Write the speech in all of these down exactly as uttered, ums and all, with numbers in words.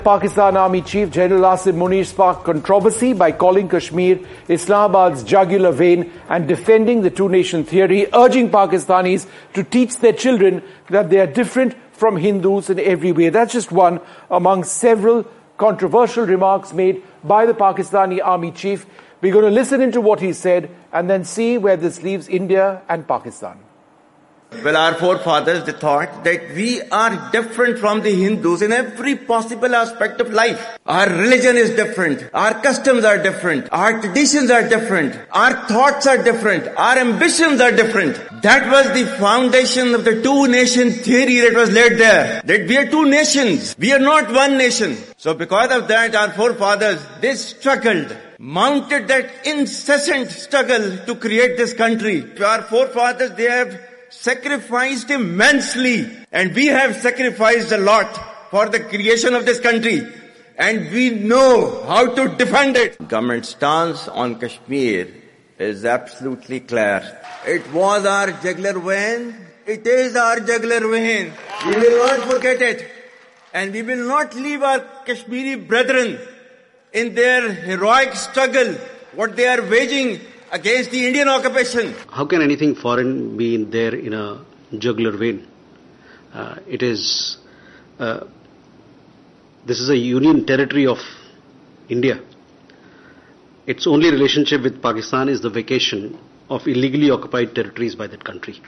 Pakistan Army Chief General Asim Munir sparked controversy by calling Kashmir Islamabad's jugular vein and defending the two-nation theory, urging Pakistanis to teach their children that they are different from Hindus in every way. That's just one among several controversial remarks made by the Pakistani Army Chief. We're going to listen into what he said and then see where this leaves India and Pakistan. Well, our forefathers, they thought that we are different from the Hindus in every possible aspect of life. Our religion is different. Our customs are different. Our traditions are different. Our thoughts are different. Our ambitions are different. That was the foundation of the two-nation theory that was laid there. That we are two nations. We are not one nation. So because of that, our forefathers, they struggled, mounted that incessant struggle to create this country. Our forefathers, they have sacrificed immensely, and we have sacrificed a lot for the creation of this country, and we know how to defend it. Government stance on Kashmir is absolutely clear. It was our jugular vein. It is our jugular vein. We will not forget it, and we will not leave our Kashmiri brethren in their heroic struggle, what they are waging against the Indian occupation. How can anything foreign be in there in a jugular vein? Uh, it is, uh, this is a union territory of India. Its only relationship with Pakistan is the vacation of illegally occupied territories by that country.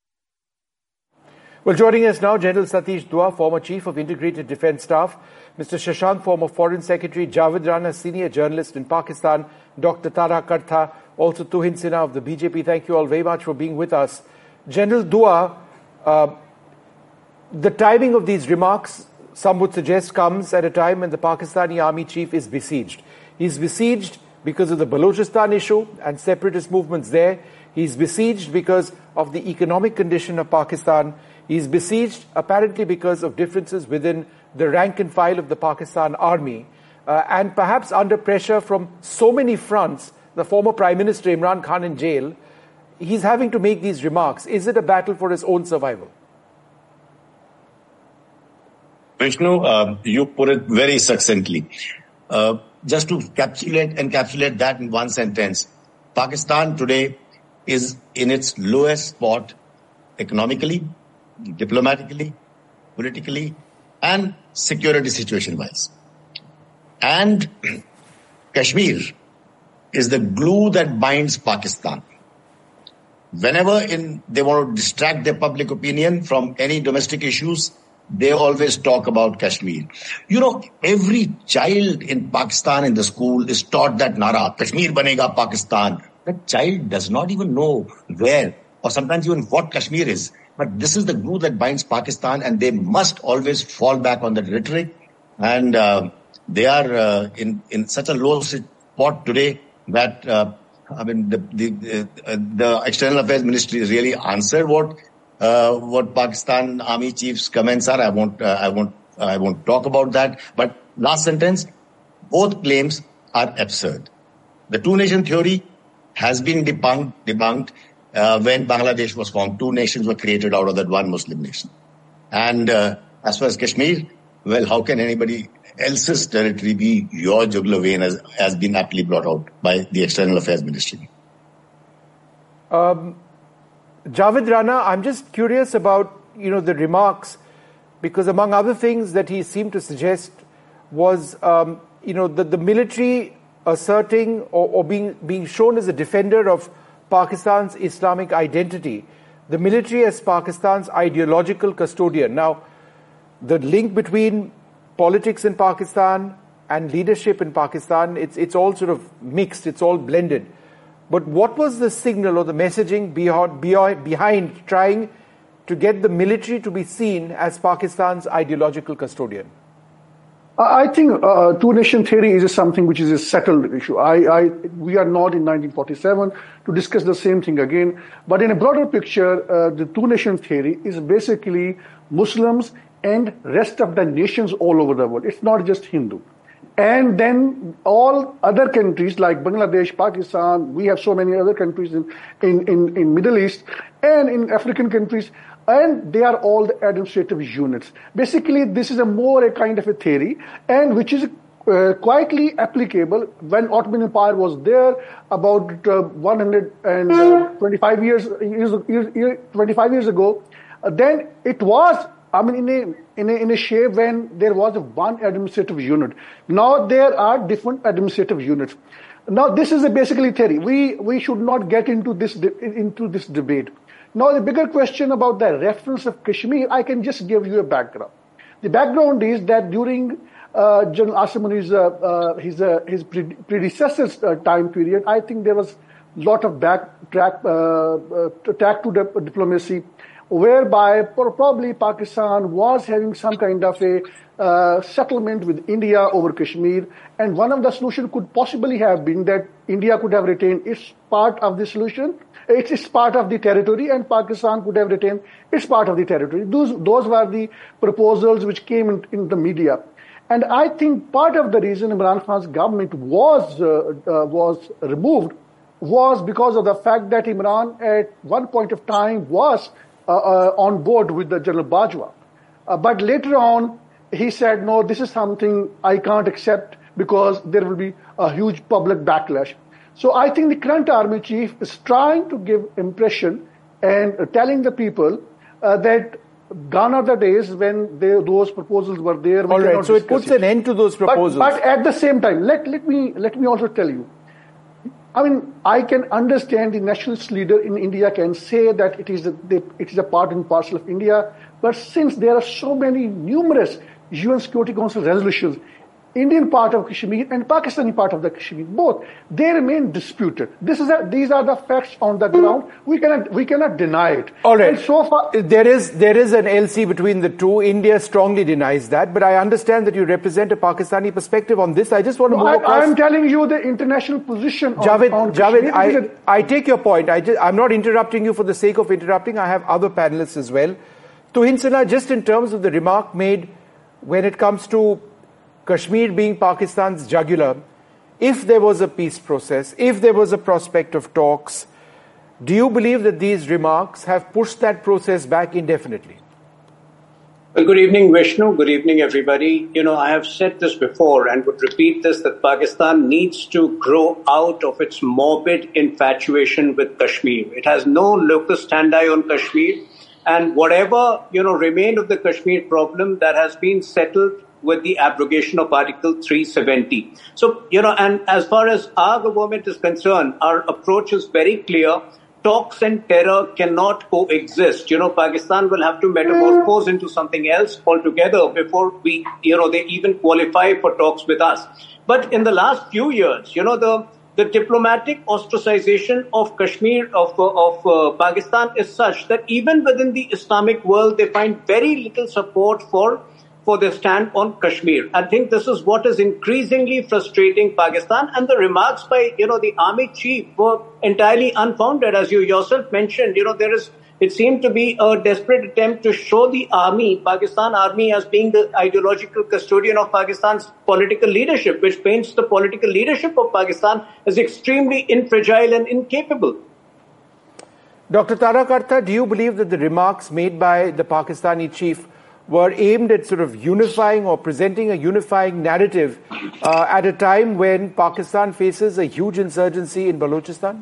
Well, joining us now, General Satish Dua, former Chief of Integrated Defence Staff, Mister Shashank, former Foreign Secretary, Javed Rana, senior journalist in Pakistan, Doctor Tara Kartha, also Tuhin Sinha of the B J P. Thank you all very much for being with us. General Dua, uh, the timing of these remarks, some would suggest, comes at a time when the Pakistani Army Chief is besieged. He's besieged because of the Balochistan issue and separatist movements there. He's besieged because of the economic condition of Pakistan. He's besieged apparently because of differences within the rank and file of the Pakistan Army. Uh, and perhaps under pressure from so many fronts, the former Prime Minister Imran Khan in jail, he's having to make these remarks. Is it a battle for his own survival? Vishnu, uh, you put it very succinctly. Uh, just to encapsulate, encapsulate that in one sentence, Pakistan today is in its lowest spot economically, diplomatically, politically, and security situation-wise. And Kashmir is the glue that binds Pakistan. Whenever in, they want to distract their public opinion from any domestic issues, they always talk about Kashmir. You know, every child in Pakistan in the school is taught that Nara, Kashmir banega Pakistan. That child does not even know where or sometimes even what Kashmir is. But this is the glue that binds Pakistan, and they must always fall back on that rhetoric. And uh, they are uh, in, in such a low spot today that, uh, I mean, the, the, uh, the External Affairs Ministry really answered what uh, what Pakistan Army Chief's comments are. I won't, uh, I won't, I won't talk about that. But last sentence, both claims are absurd. The two-nation theory has been debunked, debunked uh, when Bangladesh was formed. Two nations were created out of that one Muslim nation. And uh, as far as Kashmir, well, how can anybody else's territory be your jugular vein, as has been aptly brought out by the External Affairs Ministry? Um, Javed Rana, I'm just curious about, you know, the remarks, because among other things that he seemed to suggest was, um, you know, the, the military asserting or, or being, being shown as a defender of Pakistan's Islamic identity. The military as Pakistan's ideological custodian. Now, the link between politics in Pakistan and leadership in Pakistan, it's it's all sort of mixed, it's all blended. But what was the signal or the messaging behind, behind trying to get the military to be seen as Pakistan's ideological custodian? I think uh, two-nation theory is something which is a settled issue. I, I, we are not in nineteen forty-seven to discuss the same thing again. But in a broader picture, uh, the two-nation theory is basically Muslims and rest of the nations all over the world. It's not just Hindu. And then all other countries like Bangladesh, Pakistan, we have so many other countries in, in, in, in Middle East and in African countries and they are all the administrative units. Basically, this is a more a kind of a theory, and which is uh, quietly applicable when Ottoman Empire was there about uh, one hundred twenty-five years, years, years twenty-five years ago. Uh, then it was, I mean, in a, in a in a shape when there was a one administrative unit. Now there are different administrative units. Now this is a basically theory. We we should not get into this into this debate. Now the bigger question about the reference of Kashmir, I can just give you a background. The background is that during uh, General Asim Muni's uh, uh, his uh, his pre- predecessor's uh, time period, I think there was a lot of backtrack uh, uh, track to the diplomacy, whereby probably Pakistan was having some kind of a uh, settlement with India over Kashmir, and one of the solutions could possibly have been that India could have retained its part of the solution, its, its part of the territory, and Pakistan could have retained its part of the territory. Those, those were the proposals which came in, in the media. And I think part of the reason Imran Khan's government was, uh, uh, was removed was because of the fact that Imran at one point of time was Uh, uh, on board with the General Bajwa. Uh, but later on, he said, no, this is something I can't accept because there will be a huge public backlash. So I think the current army chief is trying to give impression and uh, telling the people uh, that gone are the days when they, those proposals were there. All right, so it puts it. an end to those proposals. But, but at the same time, let, let me let me also tell you, I mean, I can understand the nationalist leader in India can say that it is a, it is a part and parcel of India, but since there are so many numerous U N Security Council resolutions, Indian part of Kashmir and Pakistani part of the Kashmir, both, they remain disputed. This is a, these are the facts on the ground. We cannot we cannot deny it. All right. And so far, there is there is an L C between the two. India strongly denies that, but I understand that you represent a Pakistani perspective on this. I just want to move I, across. I am telling you the international position on, Javed, on Javed, Kashmir. I, I take your point. I just, I'm not interrupting you for the sake of interrupting. I have other panelists as well. Tuhin Sinha, just in terms of the remark made when it comes to Kashmir being Pakistan's jugular, if there was a peace process, if there was a prospect of talks, do you believe that these remarks have pushed that process back indefinitely? Well, good evening, Vishnu. Good evening, everybody. You know, I have said this before and would repeat this, that Pakistan needs to grow out of its morbid infatuation with Kashmir. It has no locus standi on Kashmir, and whatever, you know, remained of the Kashmir problem, that has been settled with the abrogation of Article three seventy. So, you know, and as far as our government is concerned, our approach is very clear. Talks and terror cannot coexist. You know, Pakistan will have to metamorphose into something else altogether before we, you know, they even qualify for talks with us. But in the last few years, you know, the the diplomatic ostracization of Kashmir, of, of uh, Pakistan is such that even within the Islamic world, they find very little support for for their stand on Kashmir. I think this is what is increasingly frustrating Pakistan, and the remarks by, you know, the army chief were entirely unfounded. As you yourself mentioned, you know, there is, it seemed to be a desperate attempt to show the army, Pakistan army, as being the ideological custodian of Pakistan's political leadership, which paints the political leadership of Pakistan as extremely infragile and incapable. Doctor Tara Karta, do you believe that the remarks made by the Pakistani chief were aimed at sort of unifying or presenting a unifying narrative uh, at a time when Pakistan faces a huge insurgency in Balochistan?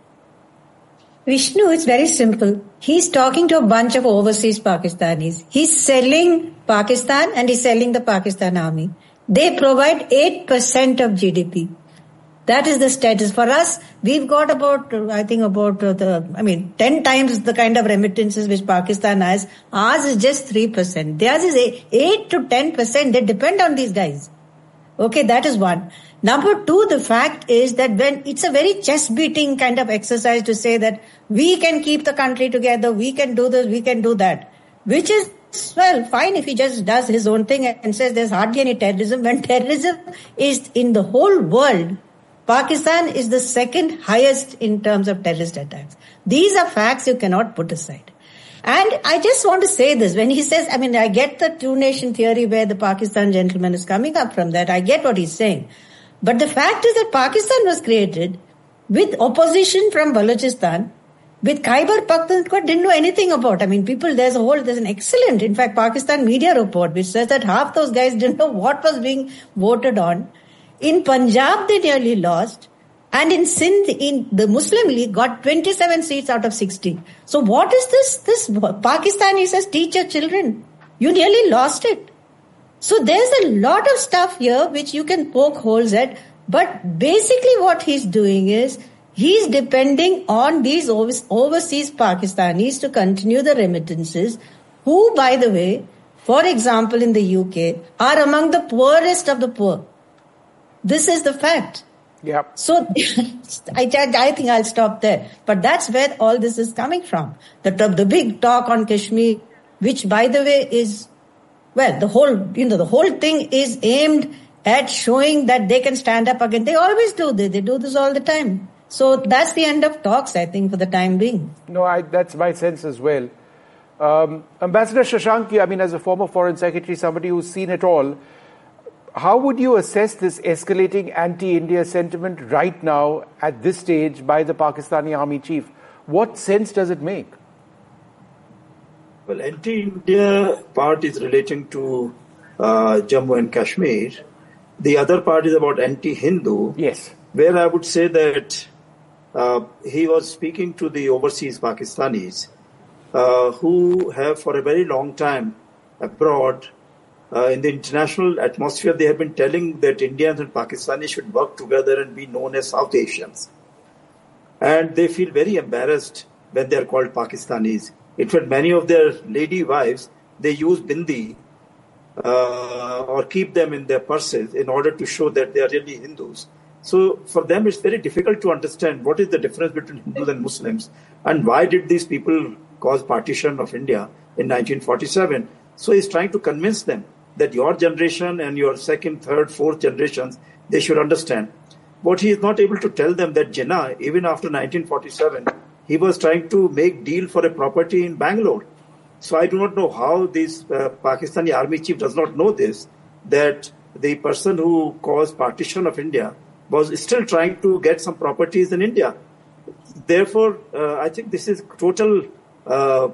Vishnu, it's very simple. He's talking to a bunch of overseas Pakistanis. He's selling Pakistan and he's selling the Pakistan army. They provide eight percent of G D P. That is the status. For us, we've got about, I think about the, I mean, ten times the kind of remittances which Pakistan has. Ours is just three percent. Theirs is eight to ten percent. They depend on these guys. Okay, that is one. Number two, the fact is that when it's a very chest beating kind of exercise to say that we can keep the country together, we can do this, we can do that, which is, well, fine if he just does his own thing and says there's hardly any terrorism, when terrorism is in the whole world. Pakistan is the second highest in terms of terrorist attacks. These are facts you cannot put aside. And I just want to say this. When he says, I mean, I get the two-nation theory where the Pakistan gentleman is coming up from that. I get what he's saying. But the fact is that Pakistan was created with opposition from Balochistan with Khyber Pakhtunkhwa didn't know anything about. I mean, people, there's a whole, there's an excellent, in fact, Pakistan media report which says that half those guys didn't know what was being voted on. In Punjab, they nearly lost. And in Sindh, in the Muslim League, got twenty-seven seats out of sixty. So what is this? This Pakistani says, teach your children. You nearly lost it. So there's a lot of stuff here which you can poke holes at. But basically what he's doing is, he's depending on these overseas Pakistanis to continue the remittances, who, by the way, for example, in the U K, are among the poorest of the poor. This is the fact. Yeah. So I, I think I'll stop there. But that's where all this is coming from. The, the big talk on Kashmir, which, by the way, is, well, the whole, you know, the whole thing is aimed at showing that they can stand up again. They always do. They, they do this all the time. So that's the end of talks, I think, for the time being. No, I, that's my sense as well. Um, Ambassador Shashank, I mean, as a former Foreign Secretary, somebody who's seen it all, how would you assess this escalating anti-India sentiment right now at this stage by the Pakistani Army Chief? What sense does it make? Well, anti-India part is relating to uh, Jammu and Kashmir. The other part is about anti-Hindu. Yes. Where I would say that uh, he was speaking to the overseas Pakistanis uh, who have for a very long time abroad Uh, in the international atmosphere, they have been telling that Indians and Pakistanis should work together and be known as South Asians. And they feel very embarrassed when they are called Pakistanis. In fact, many of their lady wives, they use bindi uh, or keep them in their purses in order to show that they are really Hindus. So for them, it's very difficult to understand what is the difference between Hindus and Muslims and why did these people cause partition of India in nineteen forty-seven. So he's trying to convince them that your generation and your second, third, fourth generations, they should understand. But he is not able to tell them that Jinnah, even after nineteen forty-seven, he was trying to make deal for a property in Bangalore. So I do not know how this uh, Pakistani army chief does not know this, that the person who caused partition of India was still trying to get some properties in India. Therefore, uh, I think this is total... Uh,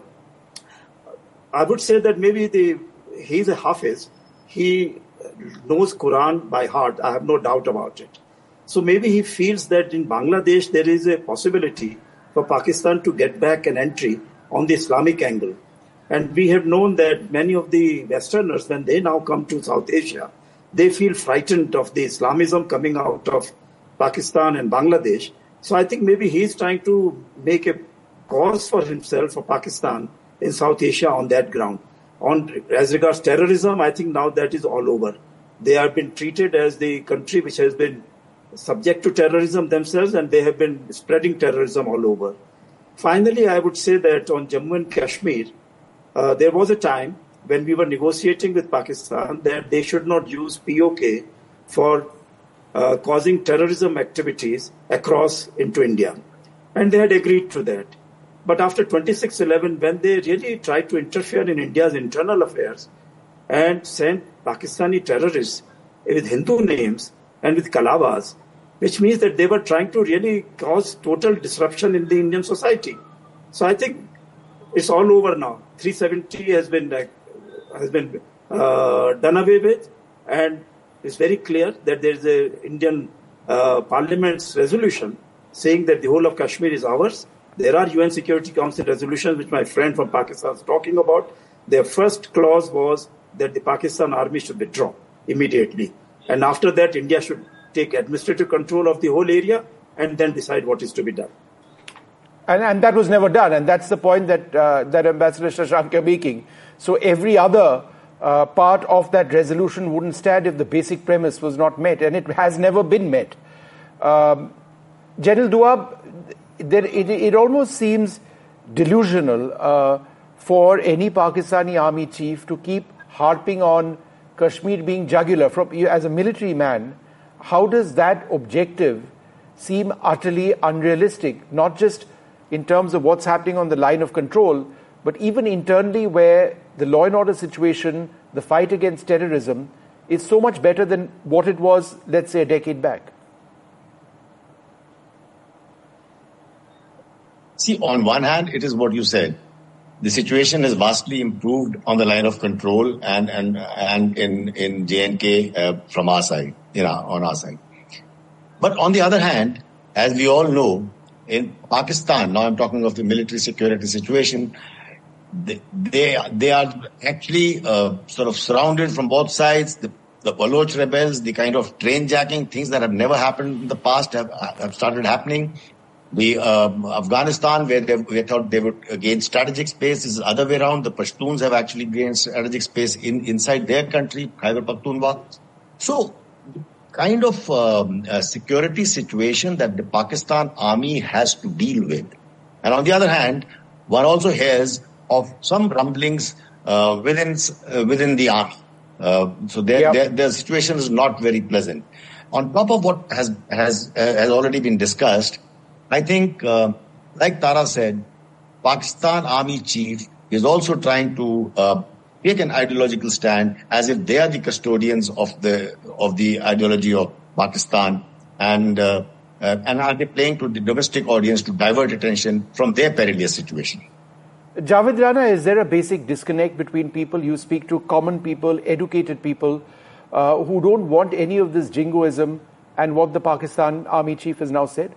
I would say that maybe the he's a Hafiz. He knows Quran by heart. I have no doubt about it. So maybe he feels that in Bangladesh there is a possibility for Pakistan to get back an entry on the Islamic angle. And we have known that many of the Westerners, when they now come to South Asia, they feel frightened of the Islamism coming out of Pakistan and Bangladesh. So I think maybe he's trying to make a cause for himself, for Pakistan, in South Asia on that ground. On as regards terrorism, I think now that is all over. They have been treated as the country which has been subject to terrorism themselves, and they have been spreading terrorism all over. Finally, I would say that on Jammu and Kashmir, uh, there was a time when we were negotiating with Pakistan that they should not use P O K for uh, causing terrorism activities across into India. And they had agreed to that. But after twenty-six eleven, when they really tried to interfere in India's internal affairs and sent Pakistani terrorists with Hindu names and with kalabas, which means that they were trying to really cause total disruption in the Indian society. So I think it's all over now. three seventy has been uh, has been uh, done away with, and it's very clear that there is a Indian uh, Parliament's resolution saying that the whole of Kashmir is ours. There are U N Security Council resolutions which my friend from Pakistan is talking about. Their first clause was that the Pakistan army should withdraw immediately. And after that, India should take administrative control of the whole area and then decide what is to be done. And, and that was never done. And that's the point that, uh, that Ambassador Shashank is making. So every other uh, part of that resolution wouldn't stand if the basic premise was not met. And it has never been met. Um, General Dua, There, it, it almost seems delusional uh, for any Pakistani army chief to keep harping on Kashmir being jugular. From as a military man, how does that objective seem utterly unrealistic? Not just in terms of what's happening on the line of control, but even internally, where the law and order situation, the fight against terrorism, is so much better than what it was, let's say, a decade back. See, on one hand, it is what you said. The situation has vastly improved on the line of control and and and in in J and K uh, from our side, you know, on our side. But on the other hand, as we all know, in Pakistan, now I'm talking of the military security situation, they they, they are actually uh, sort of surrounded from both sides. The, the Baloch rebels, the kind of train jacking, things that have never happened in the past have, have started happening. The um, Afghanistan, where they, they thought they would gain strategic space, is the other way around. The Pashtuns have actually gained strategic space in inside their country, Khyber Pakhtunkhwa. So, kind of um, a security situation that the Pakistan army has to deal with. And on the other hand, one also hears of some rumblings uh, within uh, within the army. Uh, so their, yep. their their situation is not very pleasant. On top of what has has uh, has already been discussed, I think, uh, like Tara said, Pakistan Army Chief is also trying to uh, take an ideological stand as if they are the custodians of the of the ideology of Pakistan, and uh, uh, and are they playing to the domestic audience to divert attention from their perilous situation. Javed Rana, is there a basic disconnect between people you speak to, common people, educated people, uh, who don't want any of this jingoism, and what the Pakistan Army Chief has now said?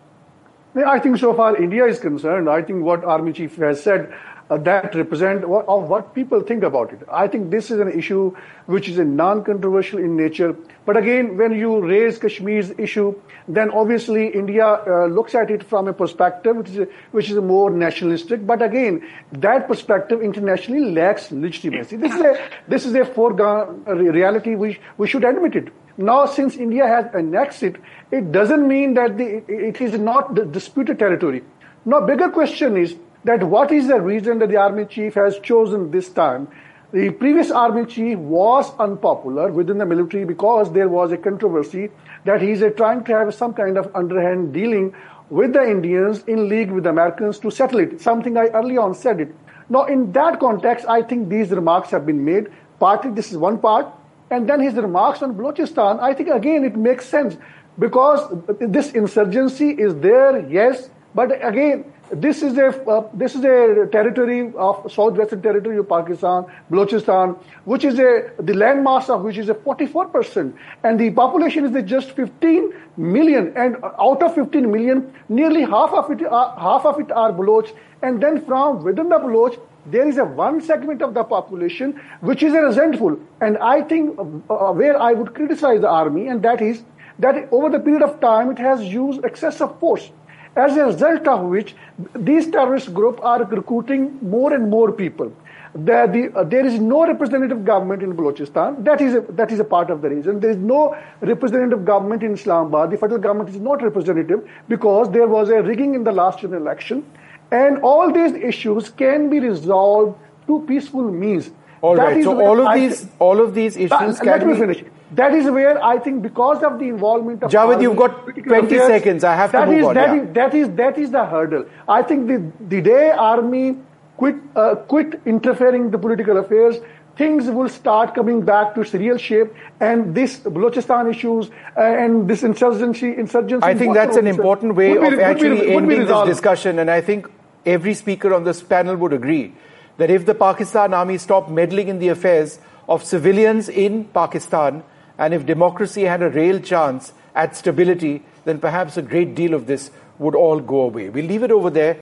I think so far India is concerned, I think what Army Chief has said, uh, that represent what, of what people think about it. I think this is an issue which is a non-controversial in nature. But again, when you raise Kashmir's issue, then obviously India uh, looks at it from a perspective which is a, which is a more nationalistic. But again, that perspective internationally lacks legitimacy. This is a this is a foregone reality. We we should admit it. Now, since India has annexed it, it doesn't mean that the, it is not the disputed territory. Now, bigger question is that what is the reason that the Army Chief has chosen this time? The previous Army Chief was unpopular within the military because there was a controversy that he's uh, trying to have some kind of underhand dealing with the Indians in league with the Americans to settle it, something I early on said it. Now, in that context, I think these remarks have been made. Partly, this is one part. And then his remarks on Balochistan, I think, again, it makes sense because this insurgency is there, yes, but again, this is a uh, this is a territory of southwestern territory of Pakistan, Balochistan, which is a the landmass of which is a forty-four percent, and the population is just fifteen million, and out of fifteen million, nearly half of it are, half of it are Baloch, and then from within the Baloch, there is a one segment of the population which is a resentful, and I think uh, where I would criticize the army, and that is that over the period of time it has used excessive force, as a result of which these terrorist groups are recruiting more and more people. The, the, uh, there is no representative government in Balochistan. That is a, that is a part of the reason. There is no representative government in Islamabad. The federal government is not representative because there was a rigging in the last general election. And all these issues can be resolved through peaceful means. All that right. So all of I these, th- all of these issues. Uh, can let me be... finish. That is where I think, because of the involvement of Javed, you've got twenty affairs, seconds. I have to move is, on. That, yeah. is, that is that is the hurdle. I think the the day army quit uh, quit interfering in the political affairs, things will start coming back to its real shape, and this Balochistan issues uh, and this insurgency insurgency. I think that's an important way be, of actually be, ending this discussion, and I think every speaker on this panel would agree that if the Pakistan army stopped meddling in the affairs of civilians in Pakistan, and if democracy had a real chance at stability, then perhaps a great deal of this would all go away. We'll leave it over there.